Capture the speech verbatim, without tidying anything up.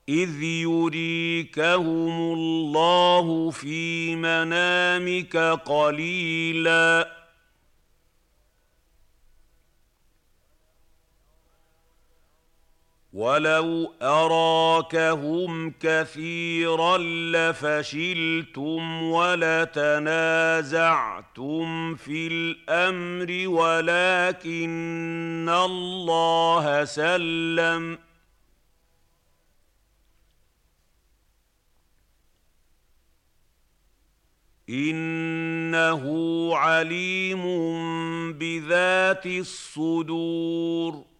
إذ يريكهم الله في منامك قليلاً ولو أراكهم كثيرا لفشلتم ولتنازعتم في الأمر ولكن الله سلم إنه عليم بذات الصدور